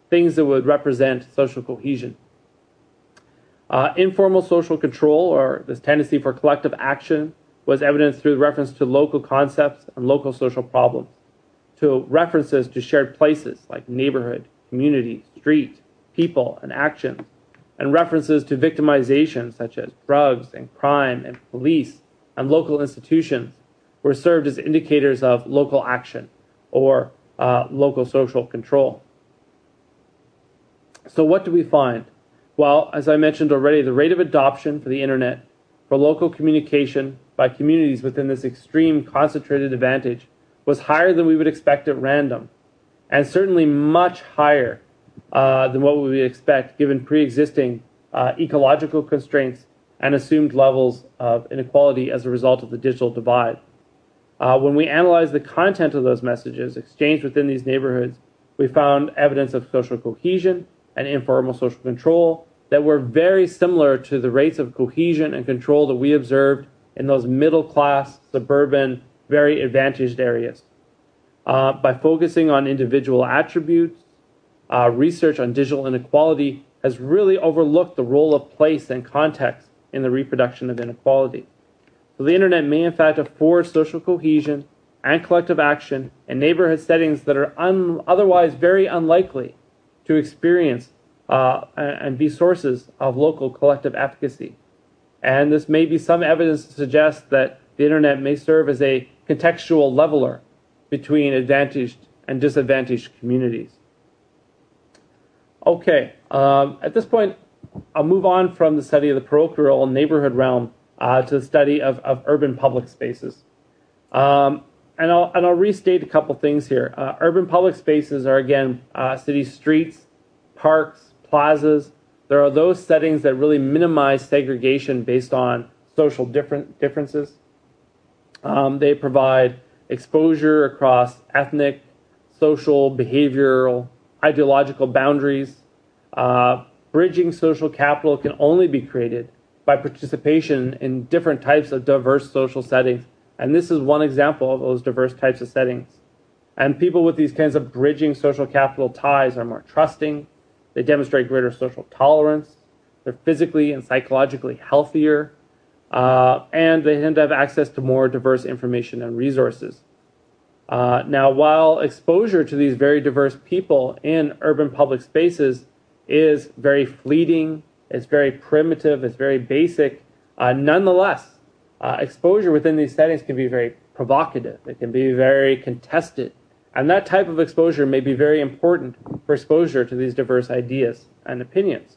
things that would represent social cohesion. Informal social control, or this tendency for collective action, was evidenced through reference to local concepts and local social problems, to references to shared places like neighborhood, community, street, people, and actions, and references to victimization such as drugs and crime and police and local institutions were served as indicators of local action or local social control. So what do we find? Well, as I mentioned already, the rate of adoption for the internet for local communication by communities within this extreme concentrated advantage was higher than we would expect at random, and certainly much higher than what we would expect given pre-existing ecological constraints and assumed levels of inequality as a result of the digital divide. When we analyzed the content of those messages exchanged within these neighborhoods, we found evidence of social cohesion and informal social control that were very similar to the rates of cohesion and control that we observed in those middle-class, suburban, very advantaged areas. By focusing on individual attributes, research on digital inequality has really overlooked the role of place and context in the reproduction of inequality. So the internet may in fact afford social cohesion and collective action in neighborhood settings that are otherwise very unlikely to experience and be sources of local collective efficacy. And this may be some evidence to suggest that the internet may serve as a contextual leveler between advantaged and disadvantaged communities. Okay, at this point, I'll move on from the study of the parochial neighborhood realm to the study of urban public spaces. And I'll restate a couple things here. Urban public spaces are, again, city streets, parks, plazas. There are those settings that really minimize segregation based on social differences. They provide exposure across ethnic, social, behavioral, ideological boundaries. Bridging social capital can only be created by participation in different types of diverse social settings. And this is one example of those diverse types of settings. And people with these kinds of bridging social capital ties are more trusting. They demonstrate greater social tolerance. They're physically and psychologically healthier. And they tend to have access to more diverse information and resources. Now, while exposure to these very diverse people in urban public spaces is very fleeting, it's very primitive, it's very basic, nonetheless, exposure within these settings can be very provocative. It can be very contested. And that type of exposure may be very important for exposure to these diverse ideas and opinions.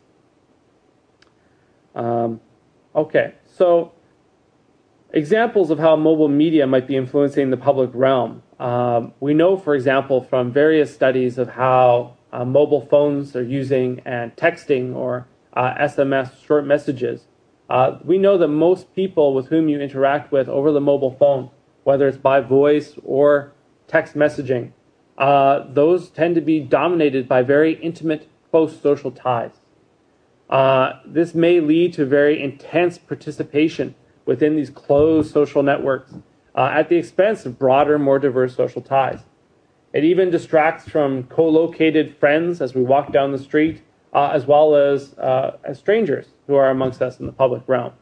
Okay, so examples of how mobile media might be influencing the public realm. We know, for example, from various studies of how mobile phones are using and texting or SMS short messages. We know that most people with whom you interact with over the mobile phone, whether it's by voice or text messaging, those tend to be dominated by very intimate, close social ties. This may lead to very intense participation within these closed social networks at the expense of broader, more diverse social ties. It even distracts from co-located friends as we walk down the street, as well as strangers who are amongst us in the public realm.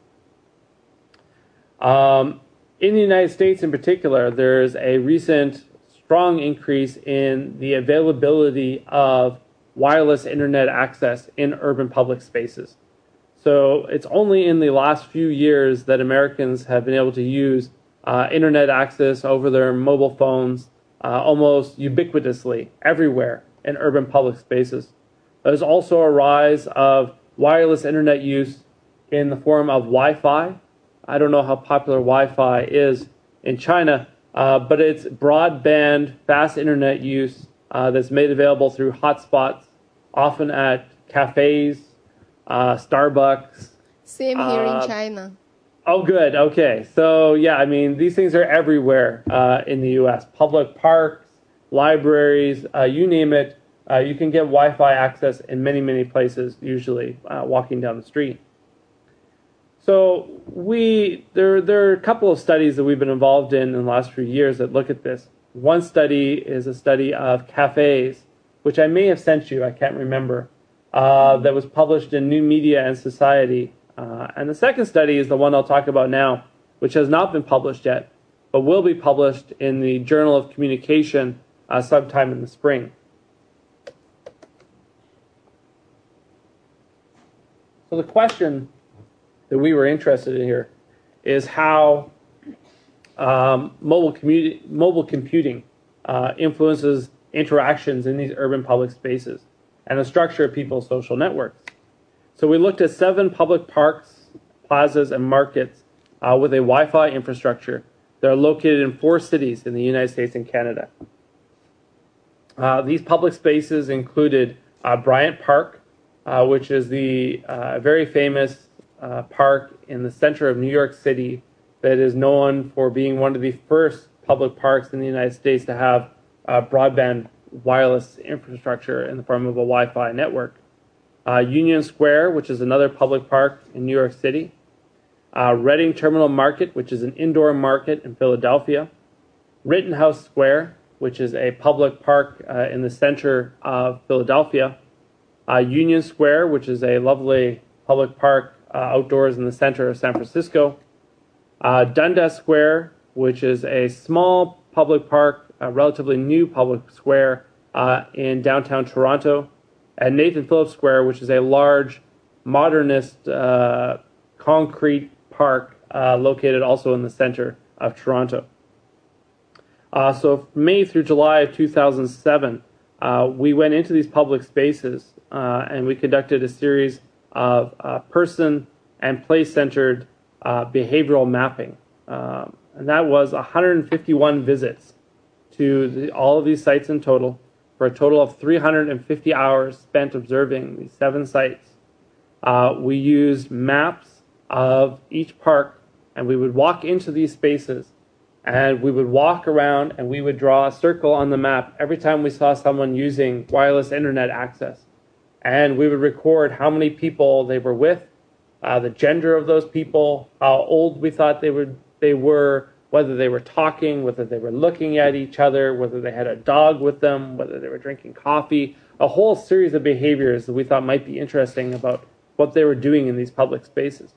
In the United States in particular, there's a recent strong increase in the availability of wireless internet access in urban public spaces. So it's only in the last few years that Americans have been able to use internet access over their mobile phones almost ubiquitously everywhere in urban public spaces. There's also a rise of wireless internet use in the form of Wi-Fi. I don't know how popular Wi-Fi is in China, but it's broadband, fast internet use that's made available through hotspots, often at cafes, Starbucks. Same here in China. Oh, good. Okay. So, yeah, I mean, these things are everywhere in the U.S. Public parks, libraries, you name it. You can get Wi-Fi access in many, many places, usually walking down the street. So there are a couple of studies that we've been involved in the last few years that look at this. One study is a study of cafes which I may have sent you, I can't remember, that was published in New Media and Society. And the second study is the one I'll talk about now, which has not been published yet, but will be published in the Journal of Communication sometime in the spring. So the question that we were interested in here is how mobile computing influences interactions in these urban public spaces and the structure of people's social networks. So we looked at 7 public parks, plazas, and markets with a Wi-Fi infrastructure that are located in 4 cities in the United States and Canada. These public spaces included Bryant Park, which is the very famous park in the center of New York City that is known for being one of the first public parks in the United States to have broadband wireless infrastructure in the form of a Wi-Fi network. Union Square, which is another public park in New York City. Reading Terminal Market, which is an indoor market in Philadelphia. Rittenhouse Square, which is a public park in the center of Philadelphia. Union Square, which is a lovely public park outdoors in the center of San Francisco. Dundas Square, which is a small public park, a relatively new public square in downtown Toronto. And Nathan Phillips Square, which is a large, modernist concrete park located also in the center of Toronto. So May through July of 2007, we went into these public spaces and we conducted a series of person and place-centered behavioral mapping. And that was 151 visits to all of these sites in total, for a total of 350 hours spent observing these 7 sites. We used maps of each park, and we would walk into these spaces, and we would walk around, and we would draw a circle on the map every time we saw someone using wireless internet access. And we would record how many people they were with, the gender of those people, how old we thought they were, whether they were talking, whether they were looking at each other, whether they had a dog with them, whether they were drinking coffee, a whole series of behaviors that we thought might be interesting about what they were doing in these public spaces.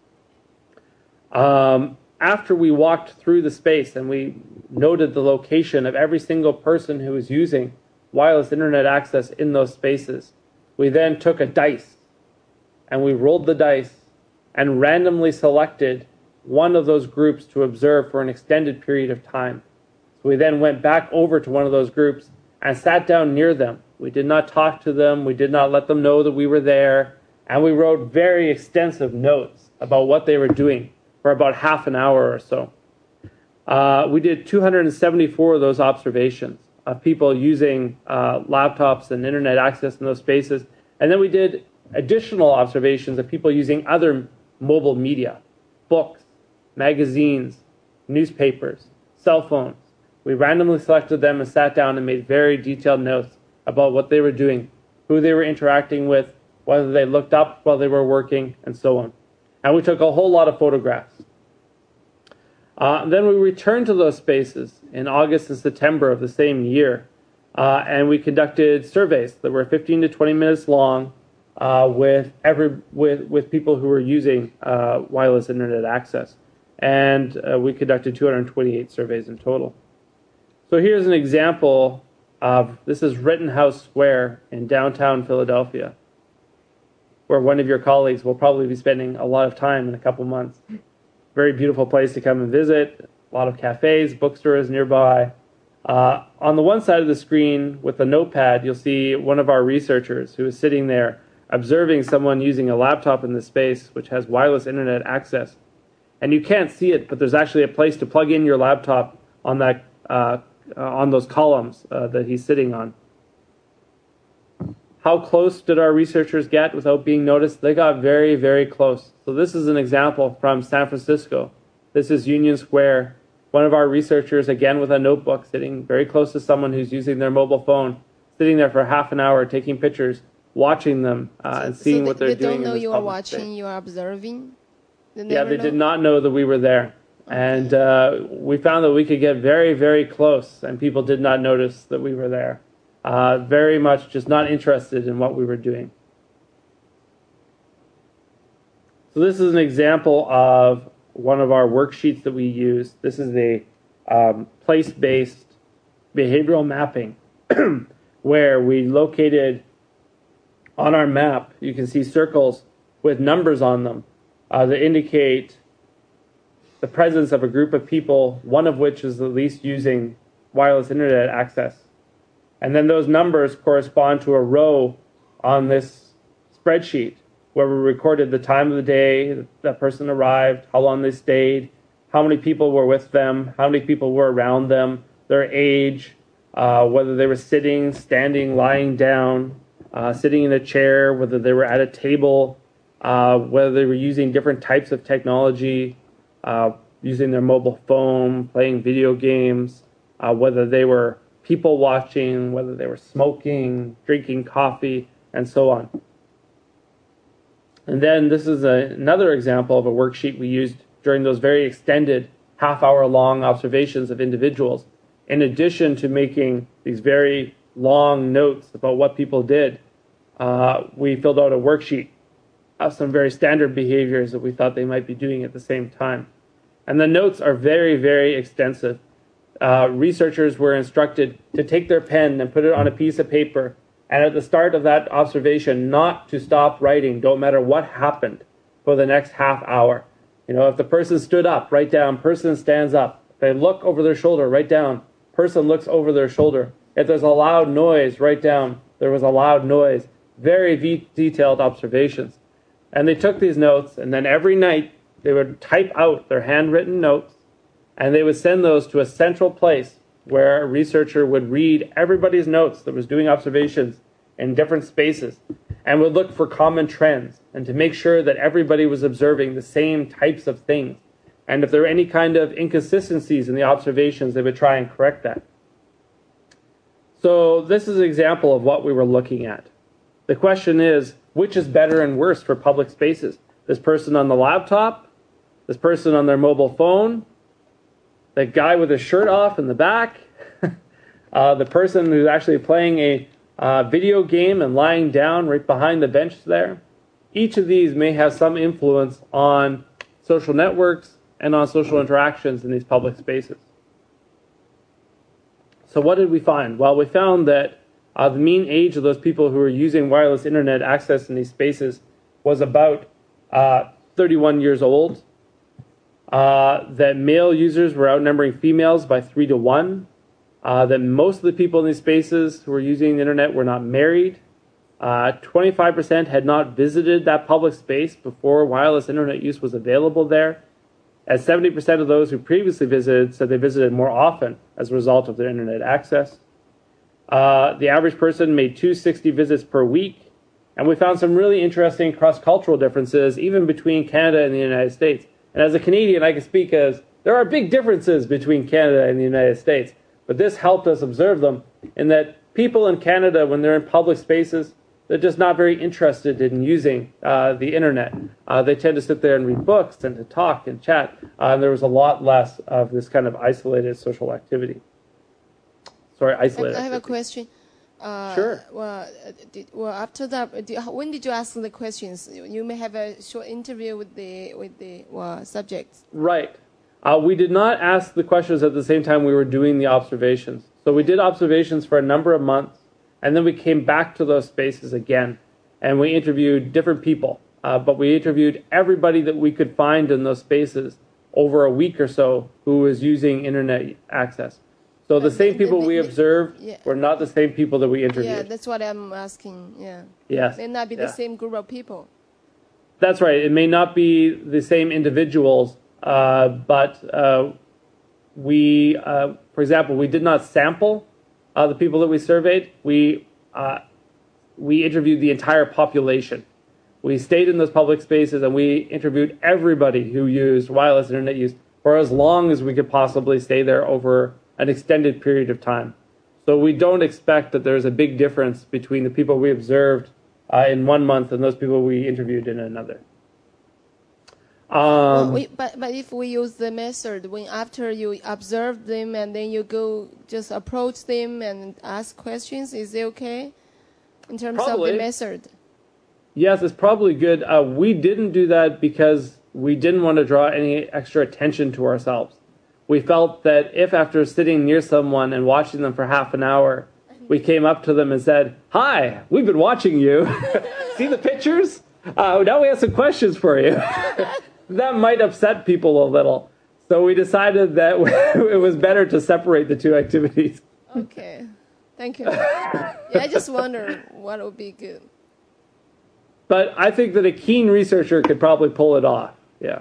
After we walked through the space and we noted the location of every single person who was using wireless internet access in those spaces, we then took a dice and we rolled the dice and randomly selected one of those groups to observe for an extended period of time. So we then went back over to one of those groups and sat down near them. We did not talk to them. We did not let them know that we were there. And we wrote very extensive notes about what they were doing for about half an hour or so. We did 274 of those observations of people using laptops and internet access in those spaces. And then we did additional observations of people using other mobile media, books, magazines, newspapers, cell phones. We randomly selected them and sat down and made very detailed notes about what they were doing, who they were interacting with, whether they looked up while they were working, and so on. And we took a whole lot of photographs. Then we returned to those spaces in August and September of the same year, and we conducted surveys that were 15 to 20 minutes long with people who were using wireless internet access. And we conducted 228 surveys in total. So here's an example of, this is Rittenhouse Square in downtown Philadelphia, where one of your colleagues will probably be spending a lot of time in a couple months. Very beautiful place to come and visit, a lot of cafes, bookstores nearby. On the one side of the screen with the notepad, you'll see one of our researchers who is sitting there observing someone using a laptop in this space which has wireless internet access. And you can't see it, but there's actually a place to plug in your laptop on that on those columns that he's sitting on. How close did our researchers get without being noticed? They got very, very close. So this is an example from San Francisco. This is Union Square. One of our researchers, again with a notebook, sitting very close to someone who's using their mobile phone, sitting there for half an hour, taking pictures, watching them, and seeing what they're doing. They don't know you are watching, space. You are observing? They did not know that we were there. Okay. And we found that we could get very, very close, and people did not notice that we were there. very much just not interested in what we were doing. So this is an example of one of our worksheets that we use. This is a place-based behavioral mapping where we located on our map, you can see circles with numbers on them that indicate the presence of a group of people, one of which is at least using wireless internet access. And then those numbers correspond to a row on this spreadsheet where we recorded the time of the day that person arrived, how long they stayed, how many people were with them, how many people were around them, their age, whether they were sitting, standing, lying down, sitting in a chair, whether they were at a table, whether they were using different types of technology, using their mobile phone, playing video games, whether they were people watching, whether they were smoking, drinking coffee, and so on. And then this is another example of a worksheet we used during those very extended half-hour-long observations of individuals. In addition to making these very long notes about what people did, we filled out a worksheet of some very standard behaviors that we thought they might be doing at the same time. And the notes are very, very extensive. Researchers were instructed to take their pen and put it on a piece of paper, and at the start of that observation, not to stop writing, don't matter what happened, for the next half hour. If the person stood up, write down, person stands up. If they look over their shoulder, write down, person looks over their shoulder. If there's a loud noise, write down, there was a loud noise. Very detailed observations. And they took these notes, and then every night they would type out their handwritten notes, and they would send those to a central place where a researcher would read everybody's notes that was doing observations in different spaces and would look for common trends and to make sure that everybody was observing the same types of things. And if there were any kind of inconsistencies in the observations, they would try and correct that. So this is an example of what we were looking at. The question is, which is better and worse for public spaces? This person on the laptop? This person on their mobile phone? That guy with his shirt off in the back? The person who's actually playing a video game and lying down right behind the bench there? Each of these may have some influence on social networks and on social interactions in these public spaces. So what did we find? Well, we found that the mean age of those people who were using wireless internet access in these spaces was about 31 years old. That male users were outnumbering females by 3 to 1. That most of the people in these spaces who were using the internet were not married. 25% had not visited that public space before wireless internet use was available there. As 70% of those who previously visited said they visited more often as a result of their internet access. The average person made 260 visits per week. And we found some really interesting cross-cultural differences even between Canada and the United States. And as a Canadian, I can speak as there are big differences between Canada and the United States. But this helped us observe them in that people in Canada, when they're in public spaces, they're just not very interested in using the internet. They tend to sit there and read books and to talk and chat. And there was a lot less of this kind of isolated social activity. Sorry, isolated. I have a question. Sure. Well, after that, when did you ask the questions? You may have a short interview with the subjects. Right. We did not ask the questions at the same time we were doing the observations. So we did observations for a number of months, and then we came back to those spaces again, and we interviewed different people. But we interviewed everybody that we could find in those spaces over a week or so who was using internet access. So the same people we observed were not the same people that we interviewed. Yeah, that's what I'm asking. Yeah. Yes. May not be the same group of people. That's right. It may not be the same individuals, but we, for example, we did not sample the people that we surveyed. We interviewed the entire population. We stayed in those public spaces and we interviewed everybody who used wireless internet use for as long as we could possibly stay there over an extended period of time. So we don't expect that there's a big difference between the people we observed in 1 month and those people we interviewed in another. But if we use the method, when after you observe them and then you go just approach them and ask questions, is it okay in terms Probably. of the method? Yes, it's probably good. We didn't do that because we didn't want to draw any extra attention to ourselves. We felt that if after sitting near someone and watching them for half an hour, we came up to them and said, "Hi, we've been watching you. See the pictures? Now we have some questions for you." That might upset people a little. So we decided that it was better to separate the two activities. Okay. Thank you. Yeah, I just wonder what would be good. But I think that a keen researcher could probably pull it off. Yeah.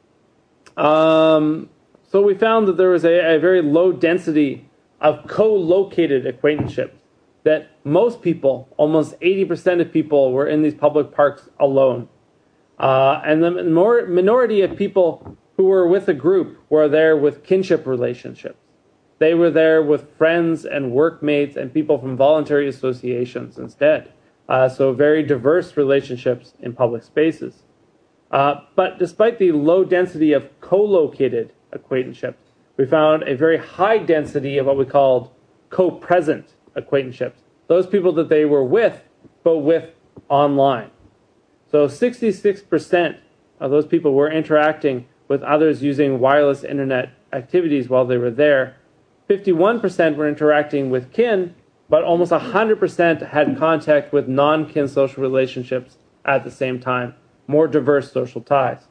So we found that there was a very low density of co-located acquaintanceships, that most people, almost 80% of people, were in these public parks alone. And the minority of people who were with a group were there with kinship relationships. They were there with friends and workmates and people from voluntary associations instead. So very diverse relationships in public spaces. But despite the low density of co-located acquaintanceships, we found a very high density of what we called co-present acquaintanceships. Those people that they were with, but with online. So 66% of those people were interacting with others using wireless internet activities while they were there. 51% were interacting with kin, but almost 100% had contact with non-kin social relationships at the same time. More diverse social ties.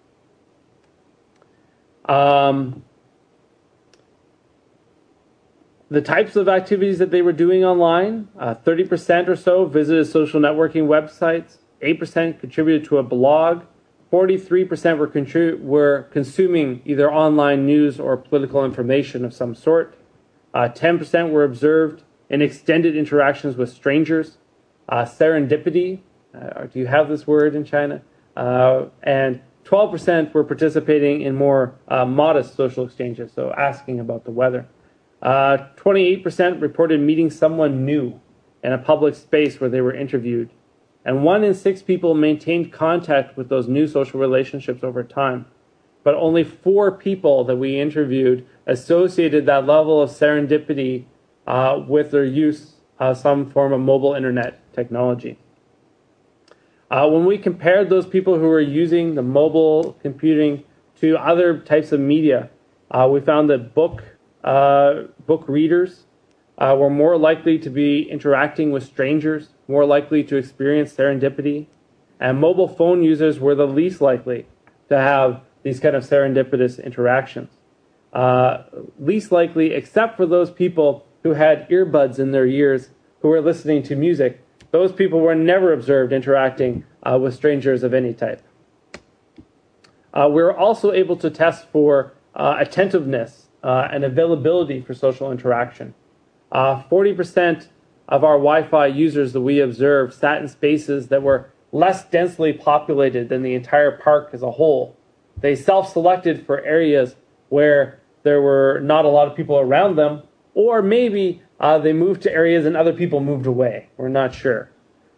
The types of activities that they were doing online, 30% or so visited social networking websites, 8% contributed to a blog, 43% were consuming either online news or political information of some sort, 10% were observed in extended interactions with strangers, serendipity, do you have this word in China? And 12% were participating in more modest social exchanges, so asking about the weather. 28% reported meeting someone new in a public space where they were interviewed. And 1 in 6 people maintained contact with those new social relationships over time. But only 4 people that we interviewed associated that level of serendipity with their use of some form of mobile internet technology. When we compared those people who were using the mobile computing to other types of media, we found that book readers were more likely to be interacting with strangers, more likely to experience serendipity, and mobile phone users were the least likely to have these kind of serendipitous interactions. Least likely, except for those people who had earbuds in their ears who were listening to music. Those people were never observed interacting with strangers of any type. We were also able to test for attentiveness and availability for social interaction. 40% of our Wi-Fi users that we observed sat in spaces that were less densely populated than the entire park as a whole. They self-selected for areas where there were not a lot of people around them, or maybe they moved to areas and other people moved away. We're not sure.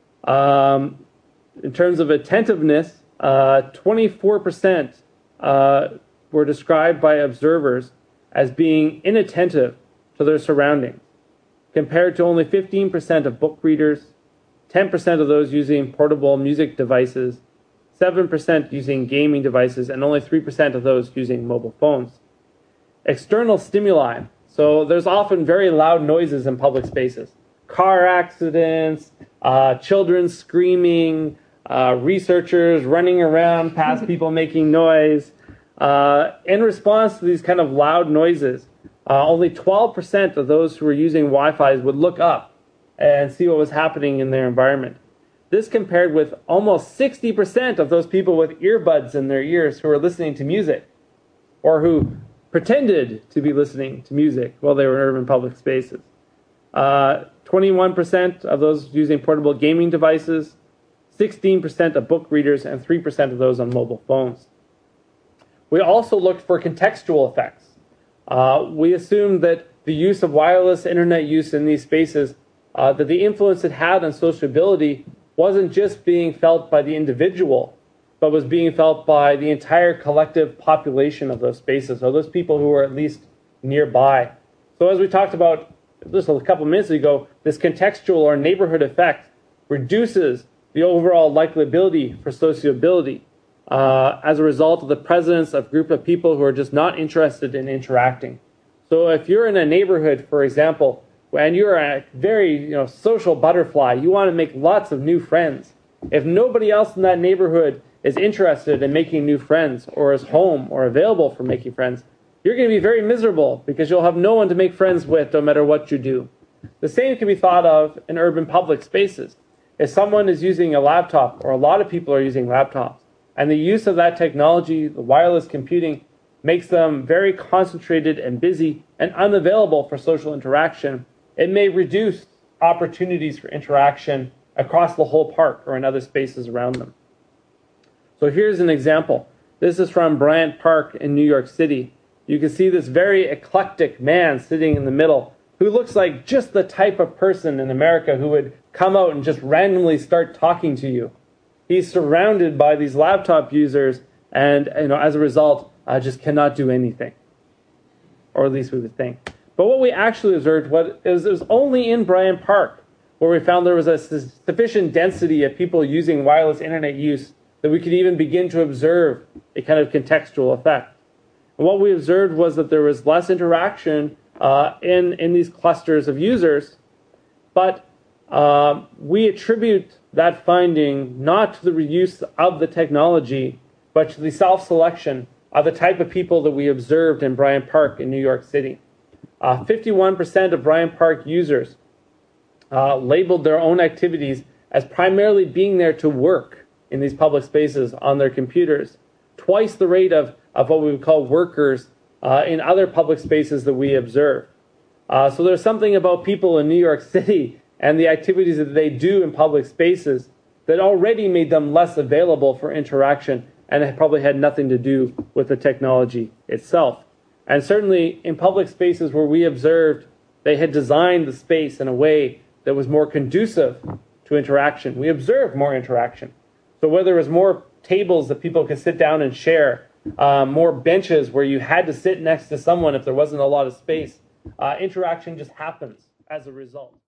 In terms of attentiveness, 24% were described by observers as being inattentive to their surroundings, compared to only 15% of book readers, 10% of those using portable music devices, 7% using gaming devices, and only 3% of those using mobile phones. External stimuli. So there's often very loud noises in public spaces. Car accidents, children screaming, researchers running around past people making noise. In response to these kind of loud noises, only 12% of those who were using Wi-Fi would look up and see what was happening in their environment. This compared with almost 60% of those people with earbuds in their ears who were listening to music, or who pretended to be listening to music while they were in urban public spaces. 21% of those using portable gaming devices, 16% of book readers, and 3% of those on mobile phones. We also looked for contextual effects. We assumed that the use of wireless internet use in these spaces, that the influence it had on sociability wasn't just being felt by the individual, but was being felt by the entire collective population of those spaces, or those people who were at least nearby. So as we talked about just a couple minutes ago, this contextual or neighborhood effect reduces the overall likeliability for sociability as a result of the presence of a group of people who are just not interested in interacting. So if you're in a neighborhood, for example, and you're a very social butterfly, you want to make lots of new friends. If nobody else in that neighborhood is interested in making new friends or is home or available for making friends, you're going to be very miserable because you'll have no one to make friends with no matter what you do. The same can be thought of in urban public spaces. If someone is using a laptop, or a lot of people are using laptops, and the use of that technology, the wireless computing, makes them very concentrated and busy and unavailable for social interaction, it may reduce opportunities for interaction across the whole park or in other spaces around them. So here's an example. This is from Bryant Park in New York City. You can see this very eclectic man sitting in the middle who looks like just the type of person in America who would come out and just randomly start talking to you. He's surrounded by these laptop users and as a result just cannot do anything. Or at least we would think. But what we actually observed it was only in Bryant Park where we found there was a sufficient density of people using wireless internet use that we could even begin to observe a kind of contextual effect. And what we observed was that there was less interaction in these clusters of users, but we attribute that finding not to the reuse of the technology, but to the self-selection of the type of people that we observed in Bryant Park in New York City. 51% of Bryant Park users labeled their own activities as primarily being there to work in these public spaces on their computers, twice the rate of what we would call workers in other public spaces that we observe. So there's something about people in New York City and the activities that they do in public spaces that already made them less available for interaction, and it probably had nothing to do with the technology itself. And certainly in public spaces where we observed they had designed the space in a way that was more conducive to interaction, we observed more interaction. So whether there was more tables that people could sit down and share, more benches where you had to sit next to someone if there wasn't a lot of space, interaction just happens as a result.